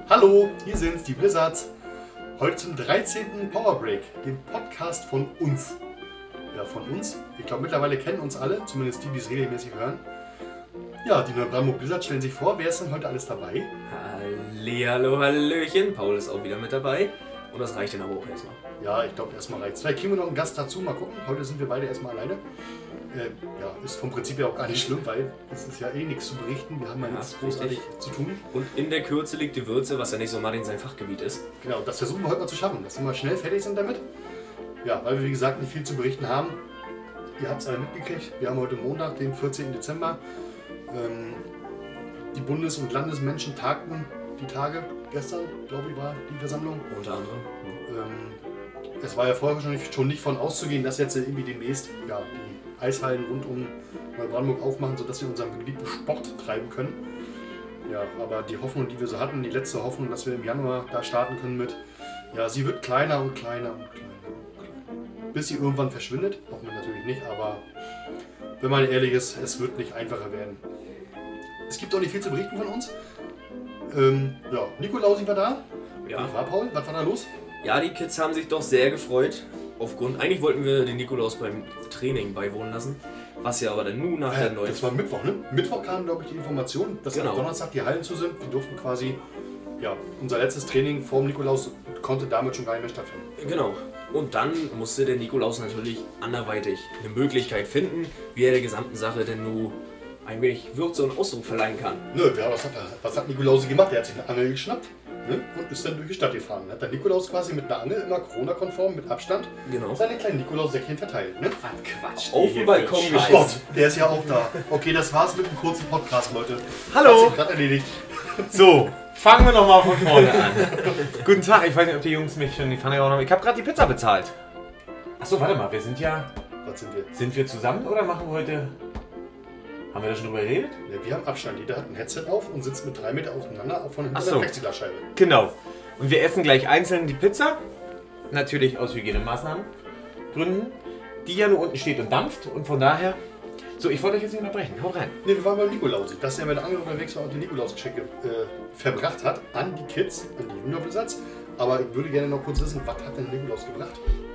Hallo, hier sind's, die Blizzards. Heute zum 13. Power Break, dem Podcast von uns. Ja, von uns. Ich glaube, mittlerweile kennen uns alle, zumindest die es regelmäßig hören. Ja, die Neubrandenburg Blizzards stellen sich vor. Wer ist denn heute alles dabei? Hallihallo, hallöchen. Paul ist auch wieder mit dabei. Und das reicht dann aber auch erstmal. Ja, ich glaube, erstmal reicht's. Vielleicht kriegen wir noch einen Gast dazu. Mal gucken. Heute sind wir beide erstmal alleine. Ja, ist vom Prinzip ja auch gar nicht schlimm, weil es ist ja eh nichts zu berichten. Wir haben ja nichts großartig zu tun. Und in der Kürze liegt die Würze, was ja nicht so Martin sein Fachgebiet ist. Genau, das versuchen wir heute mal zu schaffen, dass wir mal schnell fertig sind damit. Ja, weil wir wie gesagt nicht viel zu berichten haben. Ihr habt es alle mitgekriegt. Wir haben heute Montag, den 14. Dezember. Die Bundes- und Landesmenschen tagten die Tage. Gestern, glaube ich, war die Versammlung. Unter anderem. Es war ja vorher schon nicht von auszugehen, dass jetzt irgendwie demnächst die Eishallen rund um Neubrandenburg aufmachen, sodass wir unseren geliebten Sport treiben können. Ja, aber die Hoffnung, die wir so hatten, die letzte Hoffnung, dass wir im Januar da starten können mit, ja, sie wird kleiner und kleiner und kleiner und kleiner. Bis sie irgendwann verschwindet. Hoffen wir natürlich nicht, aber wenn man ehrlich ist, es wird nicht einfacher werden. Es gibt auch nicht viel zu berichten von uns. Nikolausi war da. Ja. War Paul? Was war da los? Ja, die Kids haben sich doch sehr gefreut. Eigentlich wollten wir den Nikolaus beim Training beiwohnen lassen. Was ja aber dann nun nach der neuen... Das war Mittwoch, ne? Mittwoch kam, glaube ich, die Information, dass am Donnerstag die Hallen zu sind. Wir durften quasi, unser letztes Training vor dem Nikolaus konnte damit schon gar nicht mehr stattfinden. Genau. Und dann musste der Nikolaus natürlich anderweitig eine Möglichkeit finden, wie er der gesamten Sache denn nur ein wenig Würze und Ausdruck verleihen kann. Nö, was hat Nikolausi gemacht? Er hat sich eine Angel geschnappt, ne? Und ist dann durch die Stadt gefahren. Hat der Nikolaus quasi mit einer Angel, immer Corona-konform, mit Abstand, seine kleinen Nikolaus-Säckchen verteilt. Ne? Was Quatsch. Auf dem Balkon geschmissen. Gott, der ist ja auch da. Okay, das war's mit einem kurzen Podcast, Leute. Hallo! Hat sich gerade erledigt. So, fangen wir nochmal von vorne an. Guten Tag, ich weiß nicht, ob die Jungs mich schon... Ich habe gerade die Pizza bezahlt. Achso, warte mal, wir sind ja... Was sind wir? Sind wir zusammen oder machen wir heute... Haben wir da schon drüber geredet? Ja, wir haben Abstand. Jeder hat ein Headset auf und sitzt mit 3 Meter auseinander von hinter der Plexiglasscheibe. Genau. Und wir essen gleich einzeln die Pizza. Natürlich aus Hygienemaßnahmen Gründen. Die ja nur unten steht und dampft. Und von daher... So, ich wollte euch jetzt nicht unterbrechen. Hau rein. Ne, wir waren beim Nikolausi. Dass er mit der Angel unterwegs war und die Nikolausgeschenke verbracht hat an die Kids, an die Juniorblizzards. Aber ich würde gerne noch kurz wissen, was hat denn Nikolaus gebracht?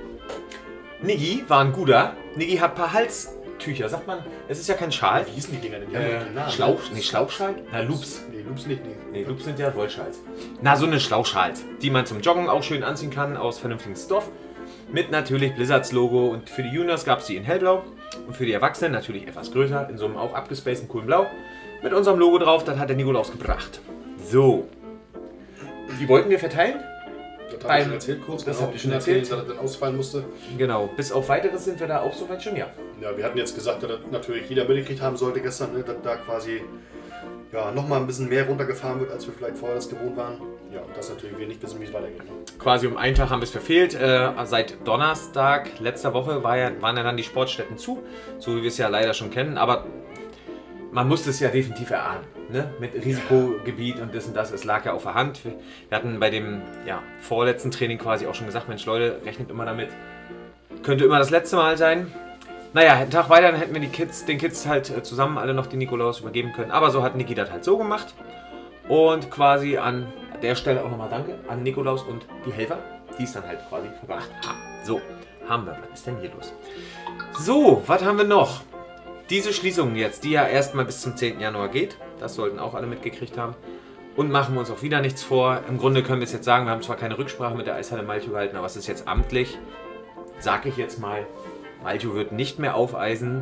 Niggi war ein guter. Niggi hat ein paar Halstücher. Sagt man, es ist ja kein Schal. Wie hießen die Dinger denn? Die haben ja den Namen. Schlauchschal? Na, Loops. Nee, Loops nicht. Nee, Loops sind ja Wollschals. Na, so eine Schlauchschals, die man zum Joggen auch schön anziehen kann, aus vernünftigem Stoff. Mit natürlich Blizzards Logo. Und für die Juniors gab es die in hellblau. Und für die Erwachsenen natürlich etwas größer, in so einem auch abgespaceden coolen Blau. Mit unserem Logo drauf, das hat der Nikolaus gebracht. So. Die wollten wir verteilen. Das habe ich schon erzählt kurz. Das habt ihr schon erzählt. Dass er dann ausfallen musste. Genau. Bis auf weiteres sind wir da auch soweit schon, ja. Ja, wir hatten jetzt gesagt, dass natürlich jeder mitgekriegt haben sollte gestern, ne, dass da quasi nochmal ein bisschen mehr runtergefahren wird, als wir vielleicht vorher das gewohnt waren. Ja, und das natürlich wir nicht wissen, wie es weitergeht. Ne? Quasi um einen Tag haben wir es verfehlt. Seit Donnerstag letzter Woche waren ja dann die Sportstätten zu, so wie wir es ja leider schon kennen. Aber man musste es ja definitiv erahnen, ne? Mit Risikogebiet und das und das. Es lag ja auf der Hand. Wir hatten bei dem vorletzten Training quasi auch schon gesagt, Mensch Leute, rechnet immer damit. Könnte immer das letzte Mal sein. Naja, einen Tag weiter, dann hätten wir den Kids halt zusammen alle noch die Nikolaus übergeben können. Aber so hat Niki das halt so gemacht. Und quasi an der Stelle auch nochmal Danke an Nikolaus und die Helfer, die es dann halt quasi verbracht haben. So, haben wir. Was ist denn hier los? So, was haben wir noch? Diese Schließung jetzt, die ja erstmal bis zum 10. Januar geht. Das sollten auch alle mitgekriegt haben. Und machen wir uns auch wieder nichts vor. Im Grunde können wir es jetzt sagen, wir haben zwar keine Rücksprache mit der Eishalle Malchow gehalten, aber es ist jetzt amtlich. Sag ich jetzt mal. Malchow wird nicht mehr aufeisen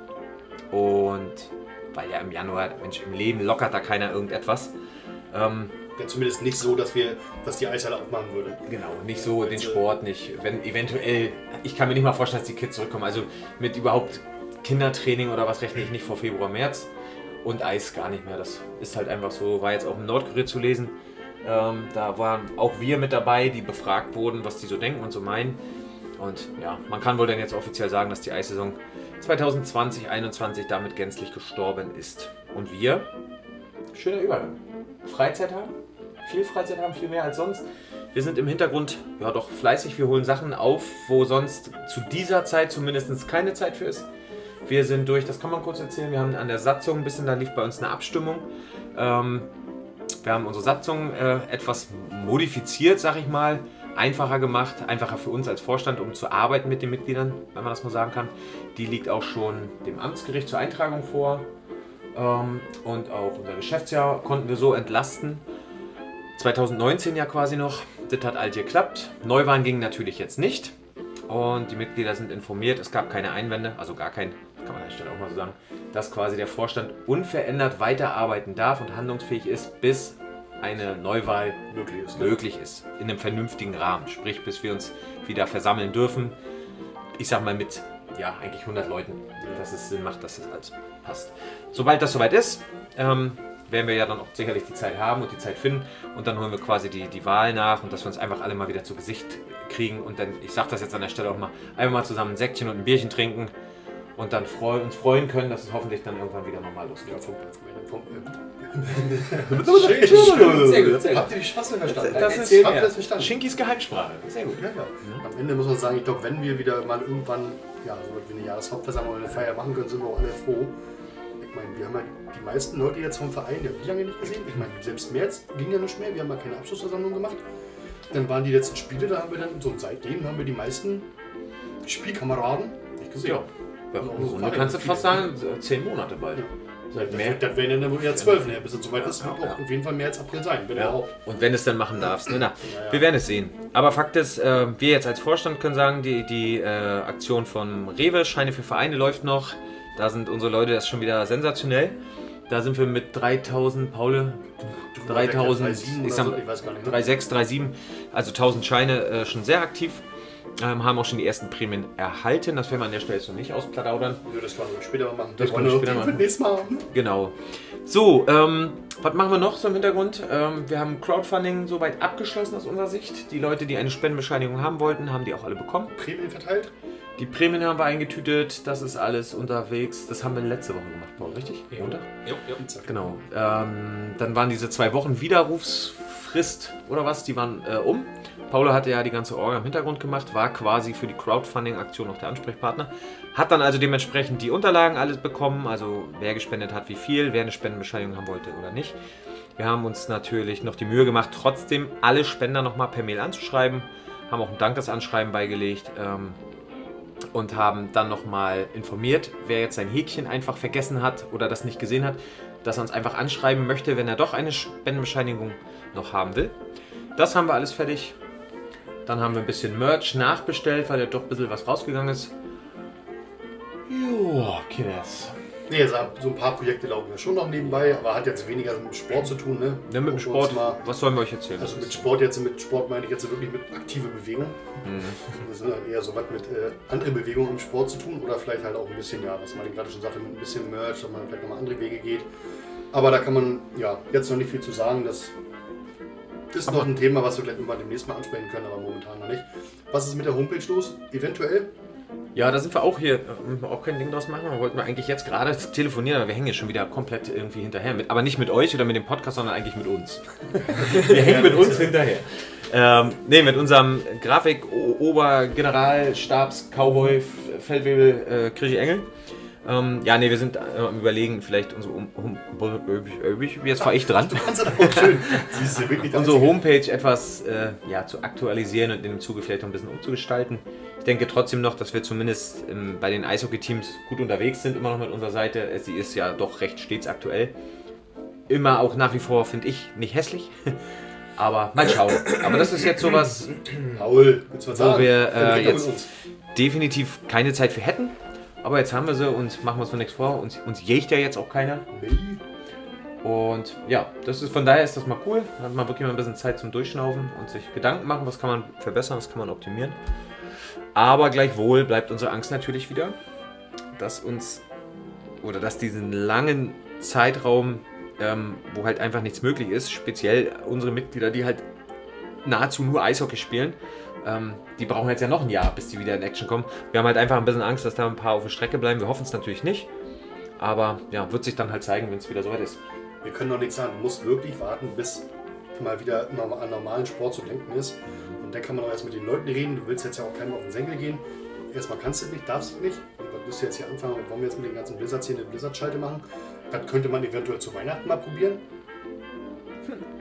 und weil ja im Januar, Mensch, im Leben lockert da keiner irgendetwas. Ja, zumindest nicht so, dass die Eishalle aufmachen würde. Genau, nicht so, den Sport nicht. Wenn eventuell, ich kann mir nicht mal vorstellen, dass die Kids zurückkommen. Also mit überhaupt Kindertraining oder was rechne ich nicht vor Februar, März und Eis gar nicht mehr. Das ist halt einfach so, war jetzt auch im Nordkurier zu lesen. Da waren auch wir mit dabei, die befragt wurden, was die so denken und so meinen. Und ja, man kann wohl dann jetzt offiziell sagen, dass die Eissaison 2020-21 damit gänzlich gestorben ist. Und wir, schöner Übergang, Freizeit haben, viel mehr als sonst. Wir sind im Hintergrund ja doch fleißig, wir holen Sachen auf, wo sonst zu dieser Zeit zumindest keine Zeit für ist. Wir sind durch, das kann man kurz erzählen, wir haben an der Satzung ein bisschen, da lief bei uns eine Abstimmung. Wir haben unsere Satzung etwas modifiziert, sag ich mal, einfacher gemacht, einfacher für uns als Vorstand, um zu arbeiten mit den Mitgliedern, wenn man das mal sagen kann. Die liegt auch schon dem Amtsgericht zur Eintragung vor und auch unser Geschäftsjahr konnten wir so entlasten. 2019 ja quasi noch, das hat all geklappt. Neuwahlen gingen natürlich jetzt nicht und die Mitglieder sind informiert, es gab keine Einwände, also gar kein, kann man an der Stelle auch mal so sagen, dass quasi der Vorstand unverändert weiterarbeiten darf und handlungsfähig ist, bis eine Neuwahl möglich ist. In einem vernünftigen Rahmen. Sprich, bis wir uns wieder versammeln dürfen. Ich sag mal mit, ja, eigentlich 100 Leuten. Dass es Sinn macht, dass das alles passt. Sobald das soweit ist, werden wir ja dann auch sicherlich die Zeit haben und die Zeit finden. Und dann holen wir quasi die Wahl nach und dass wir uns einfach alle mal wieder zu Gesicht kriegen. Und dann, ich sag das jetzt an der Stelle auch mal, einfach mal zusammen ein Säckchen und ein Bierchen trinken. Und dann uns freuen können, dass es hoffentlich dann irgendwann wieder normal losgeht. Sehr gut. Habt ihr die Spaß verstanden? Das ist Habt ihr das verstanden? Schinkis Geheimsprache. Sehr gut. Ja. Am Ende muss man sagen, ich glaube, wenn wir wieder mal irgendwann so wie eine Jahreshauptversammlung oder eine Feier machen können, sind wir auch alle froh. Ich meine, wir haben ja die meisten Leute jetzt vom Verein ja wie lange nicht gesehen. Ich meine, selbst März ging ja nicht mehr, wir haben ja keine Abschlussversammlung gemacht. Dann waren die letzten Spiele, da haben wir dann, so und seitdem haben wir die meisten Spielkameraden nicht gesehen. Ja, und du kannst fast sagen, 10 Monate bald. Ja. Seit mehr. Das wären dann ja 12, bis es soweit ist. Wird auch auf jeden Fall März, April sein. Und wenn du es dann machen darfst. Ne? Wir werden es sehen. Aber Fakt ist, wir jetzt als Vorstand können sagen, die Aktion von Rewe, Scheine für Vereine, läuft noch. Da sind unsere Leute, das ist schon wieder sensationell. Da sind wir mit 3000, Paul, 3000, ich weiß gar nicht, 3,6, 3,7, also 1000 Scheine schon sehr aktiv. Haben auch schon die ersten Prämien erhalten. Das werden wir an der Stelle jetzt noch nicht ausplaudern. Das können wir später mal machen. Das können wir später machen. Nächstes Mal haben. Genau. So, was machen wir noch so im Hintergrund? Wir haben Crowdfunding soweit abgeschlossen aus unserer Sicht. Die Leute, die eine Spendenbescheinigung haben wollten, haben die auch alle bekommen. Prämien verteilt? Die Prämien haben wir eingetütet. Das ist alles unterwegs. Das haben wir letzte Woche gemacht, Paul, richtig? Ja. Ja. Genau. Dann waren diese 2 Wochen Widerrufsfrist oder was, die waren um. Paula hatte ja die ganze Orga im Hintergrund gemacht, war quasi für die Crowdfunding-Aktion auch der Ansprechpartner. Hat dann also dementsprechend die Unterlagen alles bekommen, also wer gespendet hat, wie viel, wer eine Spendenbescheinigung haben wollte oder nicht. Wir haben uns natürlich noch die Mühe gemacht, trotzdem alle Spender nochmal per Mail anzuschreiben, haben auch ein Dankesanschreiben beigelegt und haben dann nochmal informiert, wer jetzt sein Häkchen einfach vergessen hat oder das nicht gesehen hat, dass er uns einfach anschreiben möchte, wenn er doch eine Spendenbescheinigung noch haben will. Das haben wir alles fertig. Dann haben wir ein bisschen Merch nachbestellt, weil ja doch ein bisschen was rausgegangen ist. Joa, Kinders. Nee, also so ein paar Projekte laufen ja schon noch nebenbei, aber hat jetzt weniger mit Sport zu tun, ne? Ja, mit dem Sport, was sollen wir euch erzählen? Also mit Sport meine ich jetzt wirklich mit aktiver Bewegung. Das ist dann eher so was mit andere Bewegungen im Sport zu tun oder vielleicht halt auch ein bisschen, was man gerade schon sagte, mit ein bisschen Merch, dass man vielleicht nochmal andere Wege geht. Aber da kann man jetzt noch nicht viel zu sagen, das ist noch ein Thema, was wir vielleicht mal demnächst mal ansprechen können, aber momentan noch nicht. Was ist mit der Homepage los? Eventuell? Ja, da sind wir auch hier, auch kein Ding draus machen. Wir wollten eigentlich jetzt gerade telefonieren, aber wir hängen jetzt schon wieder komplett irgendwie hinterher. Aber nicht mit euch oder mit dem Podcast, sondern eigentlich mit uns. Wir hängen mit uns hinterher. Mit unserem Grafik-Obergeneralstabs-Cowboy Feldwebel Krischi Engel. Wir sind am Überlegen, vielleicht unsere jetzt fahre ich dran. Unsere Homepage etwas zu aktualisieren und in dem Zuge vielleicht noch ein bisschen umzugestalten. Ich denke trotzdem noch, dass wir zumindest bei den Eishockey-Teams gut unterwegs sind, immer noch mit unserer Seite. Sie ist ja doch recht stets aktuell. Immer auch nach wie vor, finde ich, nicht hässlich. Aber mal schauen. Aber das ist jetzt sowas, Paul, wo wir jetzt definitiv keine Zeit für hätten. Aber jetzt haben wir sie und machen wir uns noch nichts vor. Uns jägt ja jetzt auch keiner. Nee. Und von daher ist das mal cool. Da hat man wirklich mal ein bisschen Zeit zum Durchschnaufen und sich Gedanken machen, was kann man verbessern, was kann man optimieren. Aber gleichwohl bleibt unsere Angst natürlich wieder, dass diesen langen Zeitraum, wo halt einfach nichts möglich ist, speziell unsere Mitglieder, die halt nahezu nur Eishockey spielen, die brauchen jetzt ja noch ein Jahr, bis die wieder in Action kommen. Wir haben halt einfach ein bisschen Angst, dass da ein paar auf der Strecke bleiben. Wir hoffen es natürlich nicht. Aber wird sich dann halt zeigen, wenn es wieder soweit ist. Wir können noch nichts sagen. Du musst wirklich warten, bis mal wieder an normalen Sport zu denken ist. Und dann kann man auch erst mit den Leuten reden. Du willst jetzt ja auch keinem auf den Senkel gehen. Erstmal kannst du nicht, darfst du nicht. Du wirst jetzt hier anfangen und wollen wir jetzt mit den ganzen Blizzards hier eine Blizzard-Schalte machen. Das könnte man eventuell zu Weihnachten mal probieren.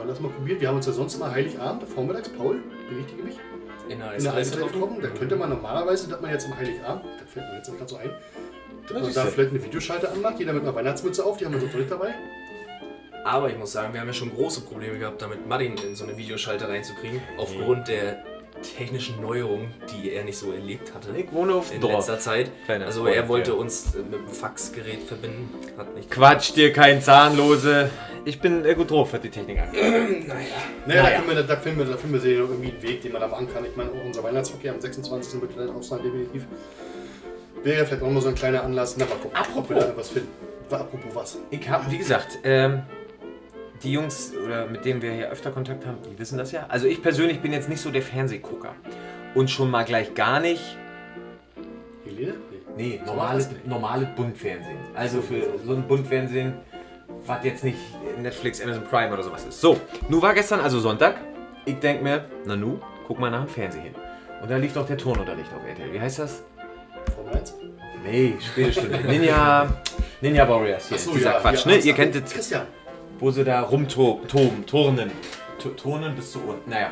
mal das mal probieren. Wir haben uns ja sonst immer Heiligabend, vormittags, Paul, berichtige mich, In der in der Eishalle getroffen. getroffen. Da könnte man normalerweise, dass man jetzt am Heiligabend, das fällt mir jetzt gerade so ein, dass man siehst da du. vielleicht eine Videoschalte anmacht, jeder mit einer Weihnachtsmütze auf, die haben wir so dritt dabei. Aber ich muss sagen, wir haben ja schon große Probleme gehabt, damit Martin in so eine Videoschalte reinzukriegen. Aufgrund der technischen Neuerungen, die er nicht so erlebt hatte Ich wohne auf dem in Dorf. letzter Zeit. Kleiner Also Spoiler, er wollte ja. uns mit dem Faxgerät verbinden. Hat nicht Quatsch dir, kein Zahnlose. Ich bin gut drauf, was die Technik angeht. Naja, da finden wir sehr irgendwie einen Weg, den man da machen kann. Ich meine, auch unser Weihnachtsverkehr am 26. wird dann auch sein, definitiv. Wäre vielleicht auch mal so ein kleiner Anlass. Na, mal gucken, ob wir da was finden. Apropos was. Ich habe, wie gesagt, die Jungs, oder mit denen wir hier öfter Kontakt haben, die wissen das ja. Also ich persönlich bin jetzt nicht so der Fernsehgucker. Und schon mal gleich gar nicht. Helene? Nee, normales Buntfernsehen. Also für so ein Buntfernsehen, was jetzt nicht Netflix, Amazon Prime oder sowas ist. So, nun war gestern also Sonntag. Ich denke mir, na nu, guck mal nach dem Fernsehen hin. Und da lief doch der Turnunterricht auf RTL. Wie heißt das? Formel 1? Nee, späte Stunde. Ninja Warriors hier. Achso, Dieser ja, Quatsch, ja, ne? Ihr kennt es, Christian. wo sie da rumturnen. Turnen bis zu unten. Naja.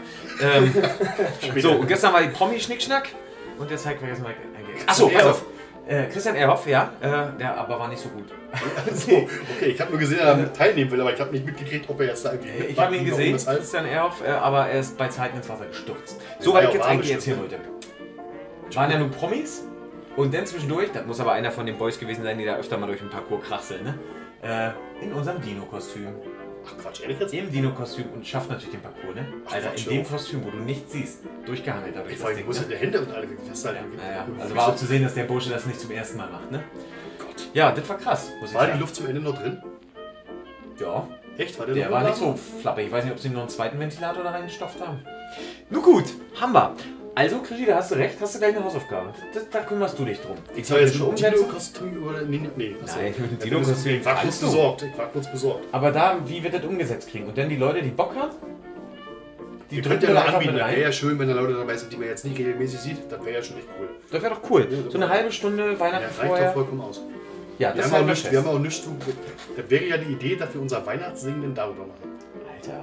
So, und gestern war die Promi-Schnickschnack. Und der zeigt vergessen mal ein Achso, pass auf. Christian Ehrhoff, ja. Der aber war nicht so gut. So, okay, ich habe nur gesehen, dass er teilnehmen will, aber ich habe nicht mitgekriegt, ob er jetzt da irgendwie Ich habe ihn gesehen, weshalb. Christian Ehrhoff, aber er ist bei Zeiten ins Wasser gestürzt. So, was ich jetzt eigentlich erzählen wollte. Waren ja nun Promis und dann zwischendurch, das muss aber einer von den Boys gewesen sein, die da öfter mal durch den Parcours krachseln, ne? In unserem Dino-Kostüm. Ach Quatsch, ehrlich jetzt? Im Dino-Kostüm und schafft natürlich den Parcours, ne? Ach, Alter, Quatsch, in dem auf. Kostüm, wo du nichts siehst, durchgehangelt dadurch Ich frage mich, wo sind ne? die Hände und alle festhalten? Naja, also war auch zu sehen, dass der Bursche das nicht zum ersten Mal macht, ne? Gott. Ja, das war krass, muss ich War die sagen. Luft zum Ende noch drin? Ja, Echt? War der der noch war da? nicht so flappig. Ich weiß nicht, ob sie noch einen zweiten Ventilator da reingestopft haben. Nun gut, haben wir. Also, Krischi, da hast du recht, hast du gleich eine Hausaufgabe. Da kümmerst du dich drum. Ich soll jetzt schon ein umsetzen. Dino-Kostüm oder... Nee, achso. Nein, mit dem Ja, Dino-Kostüm Ich war kurz kannst du. besorgt. Aber da, wie wird das umgesetzt kriegen? Und dann die Leute, die Bock haben, die Ihr drücken könnt ja da mal einfach anbieten. mit Das wäre rein. ja schön, wenn da Leute dabei sind, die man jetzt nicht regelmäßig sieht. Das wäre ja schon echt cool. Das wäre doch cool. So eine halbe Stunde Ja, Weihnachten reicht doch vorher. vollkommen aus. Ja, Wir das haben, war auch wir haben auch nichts zu... Das wäre ja die Idee, dass wir unser Weihnachtssingen darüber machen. Alter.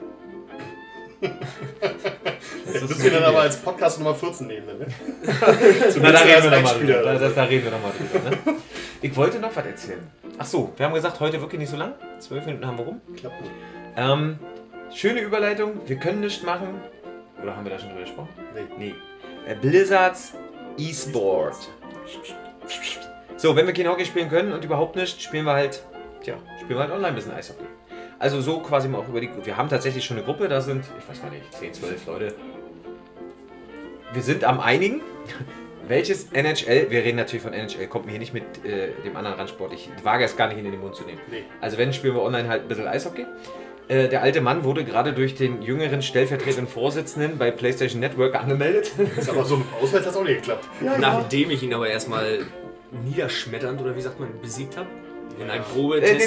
Das müssen wir dann aber als Podcast Nummer 14 nehmen, ne? Na, da reden wir nochmal Einspieler drüber. oder so. Da reden wir nochmal drüber. Ne? Ich wollte noch was erzählen. Ach so, wir haben gesagt, heute wirklich nicht so lang. 12 Minuten haben wir rum. Klappt nicht. Schöne Überleitung. Wir können nichts machen. Oder haben wir da schon drüber gesprochen? Nee. Blizzards E-Sport. So, wenn wir kein Hockey spielen können und überhaupt nicht, spielen wir halt online ein bisschen Eishockey. Also so quasi mal auch über die... Wir haben tatsächlich schon eine Gruppe, da sind, ich weiß gar nicht, 10, 12 Leute. Wir sind am einigen. Welches NHL, wir reden natürlich von NHL, kommt mir hier nicht mit dem anderen Randsport. Ich wage es gar nicht in den Mund zu nehmen. Nee. Also wenn, spielen wir online halt ein bisschen Eishockey. Der alte Mann wurde gerade durch den jüngeren stellvertretenden Vorsitzenden bei PlayStation Network angemeldet. Ist aber so mit dem Ausweis hat es auch nicht geklappt. Nachdem ich ihn aber erstmal niederschmetternd oder wie sagt man, besiegt habe. In einem Nee, Probetest.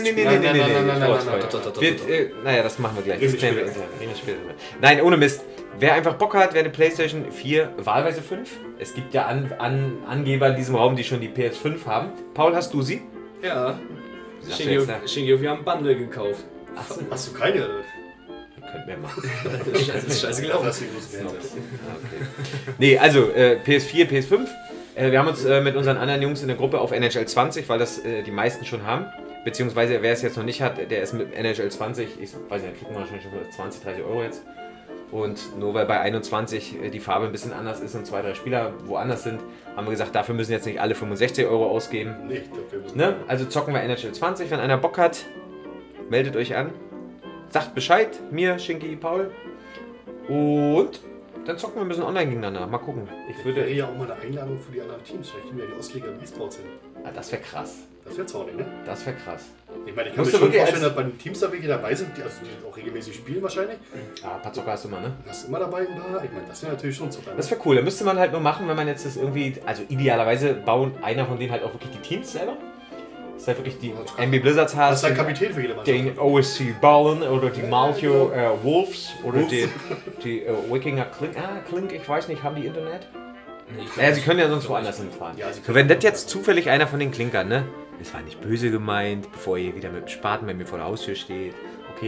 Naja, das machen wir gleich. Reden Das wir klären wir später. intern. Reden wir später drüber. Nein, ohne Mist. Wer einfach Bock hat, wer eine PlayStation 4, wahlweise 5. Es gibt ja Angeber in diesem Raum, die schon die PS5 haben. Paul, hast du sie? Ja. Sagst du jetzt, ne? Shingyo, wir haben ein Bundle gekauft. Achso, Hast du keine? könnt mehr machen. Das ist scheiße gelaufen. Das ist die große Fernseher. Okay. Nee, also PS4, PS5. Wir haben uns mit unseren anderen Jungs in der Gruppe auf NHL 20, weil das die meisten schon haben. Beziehungsweise wer es jetzt noch nicht hat, der ist mit NHL 20, ich weiß nicht, kriegt man wahrscheinlich schon für 20, 30 Euro jetzt. Und nur weil bei 21 die Farbe ein bisschen anders ist und 2, 3 Spieler woanders sind, haben wir gesagt, dafür müssen jetzt nicht alle 65 Euro ausgeben. Nee, ich glaube, wir müssen... Ne? Also zocken wir NHL 20. Wenn einer Bock hat, meldet euch an. Sagt Bescheid, mir, Shinky, Paul. Und dann zocken wir ein bisschen online gegeneinander. Mal gucken. Ich Wäre würde. ja auch mal eine Einladung für die anderen Teams. Vielleicht kriegen wir ja die Ostliga im E-Sports hin. Ah, das wäre krass. Das wäre zornig, ne? Das wäre krass. Ich meine, ich kann Musst mir du schon wirklich vorstellen, als- dass bei den Teams da welche dabei sind, die auch regelmäßig spielen wahrscheinlich. Ah, ein paar Zocker hast du mal, ne? Hast du immer dabei ein paar? Ich meine, das wäre natürlich schon Zucker. Ne? Das wäre cool. Da müsste man halt nur machen, wenn man jetzt das irgendwie. Also idealerweise bauen einer von denen halt auch wirklich die Teams selber. Das ist halt wirklich die MB Blizzards Das ist hat. ein Kapitän für jede Mannschaft. Den OSC Ballen oder die Malcho Wolves oder Wolves. die Wikinger Klink, ich weiß nicht, haben die Internet? Nee, ich Ja, sie können ja sonst woanders hinfahren. Ja, sie So, können wenn das auch jetzt zufällig einer von den Klinkern, ne? Es war nicht böse gemeint, bevor ihr wieder mit dem Spaten bei mir vor der Haustür steht. Okay.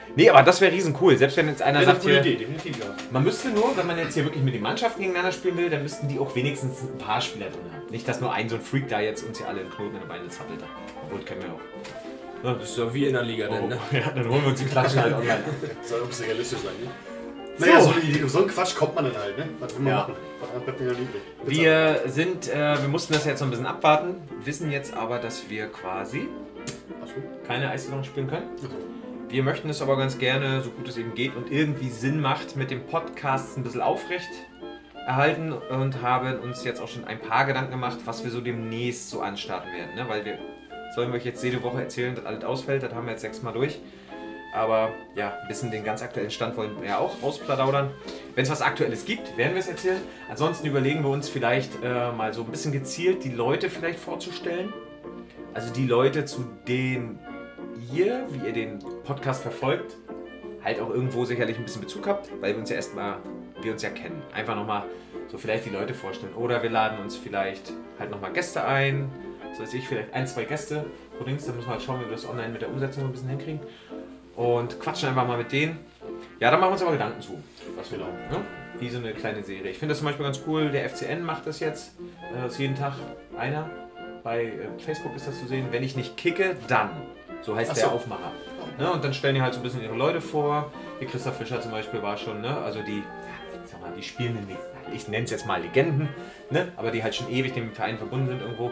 Nee, aber das wäre riesen cool. Selbst wenn jetzt einer Wäre eine sagt coole hier, Idee, definitiv, ja. man müsste nur, wenn man jetzt hier wirklich mit den Mannschaften gegeneinander spielen will, dann müssten die auch wenigstens ein paar Spieler drin haben. Nicht, dass nur ein so ein Freak da jetzt uns hier alle einen Knoten in der Beine zappelt. Obwohl, kennen wir auch. Das ist ja wie in der Liga denn, ne? Ja, dann holen wir uns die Klatschen halt online. Soll auch ein bisschen realistisch sein, ne? Naja, so ein Quatsch kommt man dann halt, ne? Was will man machen? Was bleibt mir übrig? Wir mussten das jetzt noch ein bisschen abwarten, wissen jetzt aber, dass wir quasi keine Eissaison spielen können. Wir möchten es aber ganz gerne, so gut es eben geht und irgendwie Sinn macht, mit dem Podcast ein bisschen aufrecht erhalten und haben uns jetzt auch schon ein paar Gedanken gemacht, was wir so demnächst so anstarten werden. Ne? Weil sollen wir euch jetzt jede Woche erzählen, dass alles ausfällt, das haben wir jetzt 6 Mal durch. Aber ja, ein bisschen den ganz aktuellen Stand wollen wir ja auch rauspladaudern. Wenn es was Aktuelles gibt, werden wir es erzählen. Ansonsten überlegen wir uns vielleicht mal so ein bisschen gezielt die Leute vielleicht vorzustellen. Also die Leute, zu denen ihr, wie ihr den Podcast verfolgt, halt auch irgendwo sicherlich ein bisschen Bezug habt, weil wir uns ja kennen. Einfach nochmal so vielleicht die Leute vorstellen. Oder wir laden uns vielleicht halt nochmal Gäste ein. So weiß ich, vielleicht 1, 2 Gäste. Übrigens, da müssen wir halt schauen, wie wir das online mit der Umsetzung ein bisschen hinkriegen. Und quatschen einfach mal mit denen. Ja, da machen wir uns aber Gedanken zu. Was wir glauben, ne? Wie so eine kleine Serie. Ich finde das zum Beispiel ganz cool. Der FCN macht das jetzt. Ist jeden Tag einer. Bei Facebook ist das zu sehen. Wenn ich nicht kicke, dann. So heißt der Aufmacher. Ne? Und dann stellen die halt so ein bisschen ihre Leute vor. Wie Christoph Fischer zum Beispiel war schon, ne? Also die, sag mal, die spielenden, ich nenne es jetzt mal Legenden, ne? Aber die halt schon ewig dem Verein verbunden sind irgendwo.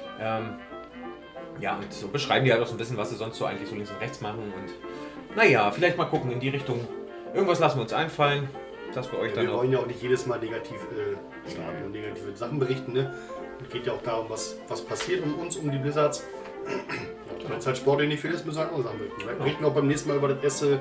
Ja, und so beschreiben die halt auch so ein bisschen, was sie sonst so eigentlich so links und rechts machen. Und naja, vielleicht mal gucken in die Richtung. Irgendwas lassen wir uns einfallen, dass wir euch dann wir wollen ja auch nicht jedes Mal negativ starten und negative Sachen berichten. Ne? Es geht ja auch darum, was passiert um uns, um die Blizzards. Wenn es halt sportlich nicht viel ist, müssen wir andere Sachen berichten. Wir berichten auch beim nächsten Mal über das erste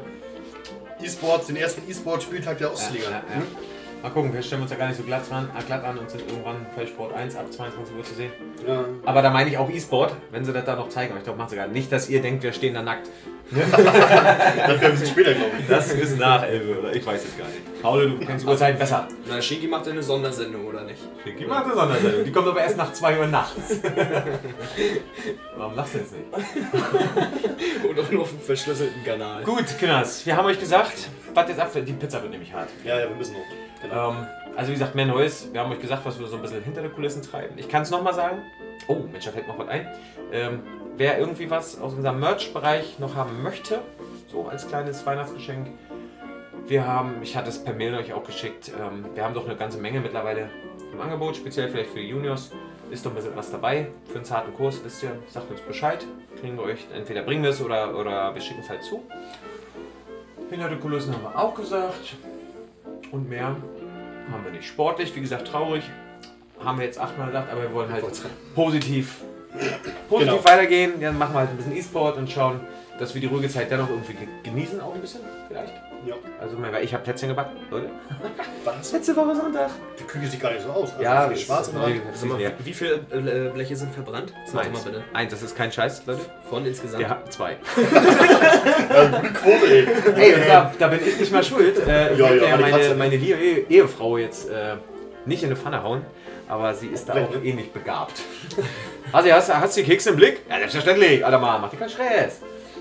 den ersten E-Sport-Spieltag der Ostliga. Ja. Mal gucken, wir stellen uns ja gar nicht so glatt an und sind irgendwann bei Sport 1 ab 22 Uhr zu sehen. Ja. Aber da meine ich auch E-Sport, wenn sie das da noch zeigen. Aber ich glaube, machen sie gar nicht, dass ihr denkt, wir stehen da nackt. Das wäre ein bisschen später, glaube ich. Das ist nach 11 oder ich weiß es gar nicht. Paul, du kennst Uhrzeiten besser. Na, Shiki macht eine Sondersendung, oder nicht? Shiki macht eine Sondersendung. Die kommt aber erst nach 2 Uhr nachts. Warum lachst du jetzt nicht? Oder nur auf dem verschlüsselten Kanal. Gut, Kinders, wir haben euch gesagt, was jetzt ab, die Pizza wird nämlich hart. Ja, wir müssen noch. Genau. Also wie gesagt, mehr Neues. Wir haben euch gesagt, was wir so ein bisschen hinter den Kulissen treiben. Ich kann es nochmal sagen. Oh, Mensch, da fällt noch was ein. Wer irgendwie was aus unserem Merch-Bereich noch haben möchte, so als kleines Weihnachtsgeschenk. Ich hatte es per Mail euch auch geschickt, wir haben doch eine ganze Menge mittlerweile im Angebot, speziell vielleicht für die Juniors. Ist doch ein bisschen was dabei für einen zarten Kurs, wisst ihr, sagt uns Bescheid. Kriegen wir euch, entweder bringen wir es oder wir schicken es halt zu. Hinter den Kulissen haben wir auch gesagt. Und mehr haben wir nicht. Sportlich, wie gesagt, traurig. Haben wir jetzt 8-mal gesagt, aber wir wollen halt positiv weitergehen. Dann machen wir halt ein bisschen E-Sport und schauen, dass wir die ruhige Zeit dennoch irgendwie genießen, auch ein bisschen vielleicht. Ja. Also ich habe Plätzchen gebacken, Leute. Was? Letzte Woche Sonntag. Die Küche sieht gar nicht so aus. Also ja, schwarz und rein. Wie viele Bleche sind verbrannt? Sag mal bitte. 1, das ist kein Scheiß, Leute. Von insgesamt? Ja, 2. Gute Quote, ey. Ey, und da bin ich nicht mal schuld. Ich möchte meine liebe Ehefrau jetzt nicht in eine Pfanne hauen, aber sie ist da auch ähnlich begabt. Also hast du die Kekse im Blick? Ja, selbstverständlich. Alter Mann, mach dir keinen Stress.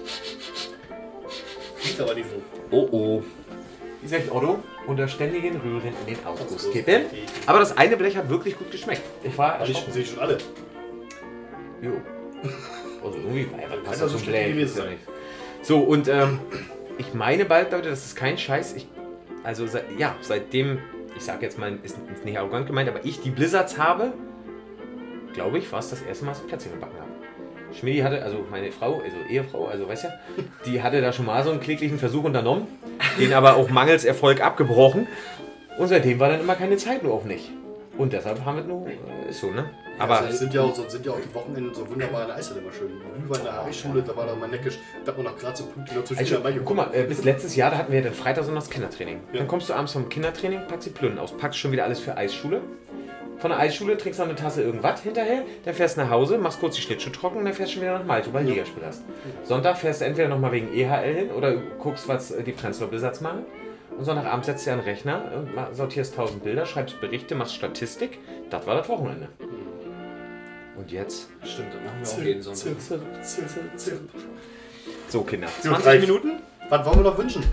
Sieht aber nicht so. Oh. Wie sagt Otto? Unter ständigen Rühren in den Ausguss kippen. Aber das eine Blech hat wirklich gut geschmeckt. Ich war erschrocken. Sehe ich schon alle. Jo. Also irgendwie passt das so so Blech. gewesen sein. So, und ich meine bald, Leute, das ist kein Scheiß. Seitdem, ich sag jetzt mal, ist nicht arrogant gemeint, aber ich die Blizzards habe, glaube ich, war es das erste Mal, dass ich Plätzchen gebacken habe. Schmidi hatte, also meine Frau, also Ehefrau, also weißt ja, die hatte da schon mal so einen kläglichen Versuch unternommen, den aber auch mangels Erfolg abgebrochen. Und seitdem war dann immer keine Zeit, nur auch nicht. Und deshalb haben wir nur, ist so, ne? Aber sonst sind ja auch die Wochenenden so wunderbar in der Eishalle immer schön. Über in der Eisschule, da war doch mal neckisch, da hat man noch gerade so Punkte dazwischen. Also, guck mal, bis letztes Jahr, da hatten wir ja dann Freitag und das Kindertraining. Ja. Dann kommst du abends vom Kindertraining, packst die Plünnen aus, packst schon wieder alles für Eisschule. Von der Eisschule trinkst du noch eine Tasse irgendwas hinterher, dann fährst du nach Hause, machst kurz die Schlittschuhe trocken und dann fährst du schon wieder nach Malta, weil du Ligaspiel hast. Sonntag fährst du entweder nochmal wegen EHL hin oder guckst, was die Prenzlauer Blizzards machen. Und Sonntagabend setzt du dir an den Rechner und sortierst 1000 Bilder, schreibst Berichte, machst Statistik. Das war das Wochenende. Und jetzt? Stimmt, das machen wir auch jeden Sonntag. So, Kinder. 20 Minuten. Was wollen wir noch wünschen?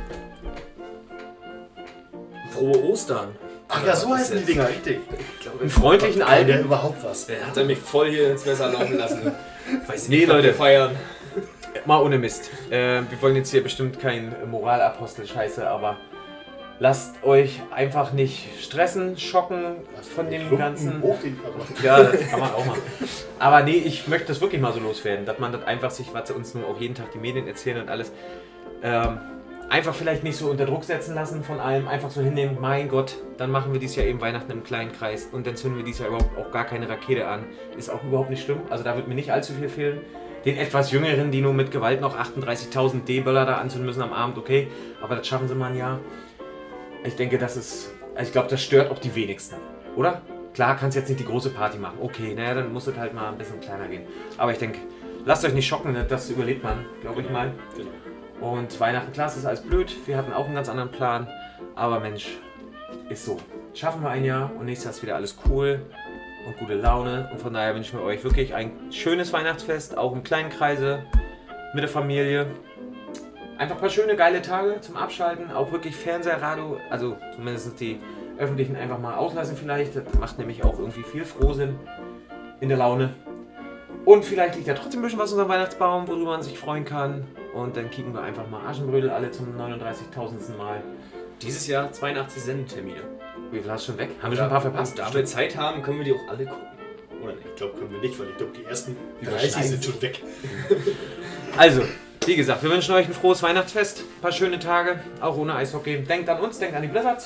Frohe Ostern. Ach ja, so heißen die Dinger, richtig. Ich glaube, Einen freundlichen Der Alten. überhaupt was. Der hat er mich voll hier ins Messer laufen lassen. Weiß Nee, nicht, was Leute. wir feiern. Mal ohne Mist. Wir wollen jetzt hier bestimmt kein Moralapostel-Scheiße, aber lasst euch einfach nicht stressen, schocken von dem Klumpen Ganzen. Hoch den Körper. Ja, das kann man auch machen. Aber nee, ich möchte das wirklich mal so loswerden, dass man das einfach sich, was sie uns nur auch jeden Tag die Medien erzählen und alles, einfach vielleicht nicht so unter Druck setzen lassen von allem, einfach so hinnehmen, mein Gott, dann machen wir dieses Jahr eben Weihnachten im kleinen Kreis und dann zünden wir dieses Jahr überhaupt auch gar keine Rakete an. Ist auch überhaupt nicht schlimm, also da wird mir nicht allzu viel fehlen. Den etwas Jüngeren, die nur mit Gewalt noch 38.000 D-Böller da anzünden müssen am Abend, okay, aber das schaffen sie mal ein Jahr. Ich denke, ich glaube, das stört auch die wenigsten, oder? Klar, kannst jetzt nicht die große Party machen, okay, naja, dann muss es halt mal ein bisschen kleiner gehen. Aber ich denke, lasst euch nicht schocken, das überlebt man, glaube ich mal. Genau. Und Weihnachten, klar, es ist alles blöd. Wir hatten auch einen ganz anderen Plan. Aber Mensch, ist so. Schaffen wir ein Jahr und nächstes Jahr ist wieder alles cool und gute Laune. Und von daher wünschen wir euch wirklich ein schönes Weihnachtsfest, auch im kleinen Kreise, mit der Familie. Einfach ein paar schöne, geile Tage zum Abschalten. Auch wirklich Fernseher, Radio, also zumindest die öffentlichen einfach mal auslassen vielleicht. Das macht nämlich auch irgendwie viel Frohsinn in der Laune. Und vielleicht liegt ja trotzdem ein bisschen was unter dem Weihnachtsbaum, worüber man sich freuen kann. Und dann kicken wir einfach mal Aschenbrödel alle zum 39.000. Mal. Dieses Jahr 82 Sendetermine. Wie viel hast du schon weg? Haben wir schon ein paar verpasst? Da wir Zeit haben, können wir die auch alle gucken. Oder nicht? Ich glaube, können wir nicht, weil ich glaube, die ersten Überschneiden 30 sind schon weg. Also, wie gesagt, wir wünschen euch ein frohes Weihnachtsfest. Ein paar schöne Tage, auch ohne Eishockey. Denkt an uns, denkt an die Blizzards.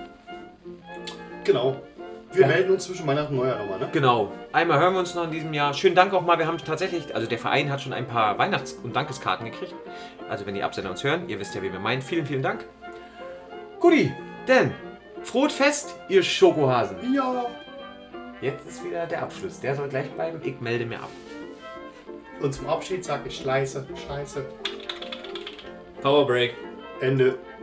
Genau. Wir Ja. melden uns zwischen Weihnachten und Neujahr nochmal, ne? Genau. Einmal hören wir uns noch in diesem Jahr. Schönen Dank auch mal. Wir haben tatsächlich, also der Verein hat schon ein paar Weihnachts- und Dankeskarten gekriegt. Also wenn die Absender uns hören, ihr wisst ja, wie wir meinen. Vielen, vielen Dank. Guti, denn frohes Fest, ihr Schokohasen. Ja. Jetzt ist wieder der Abschluss. Der soll gleich bleiben. Ich melde mir ab. Und zum Abschied sage ich Scheiße, Scheiße, Power Break. Ende.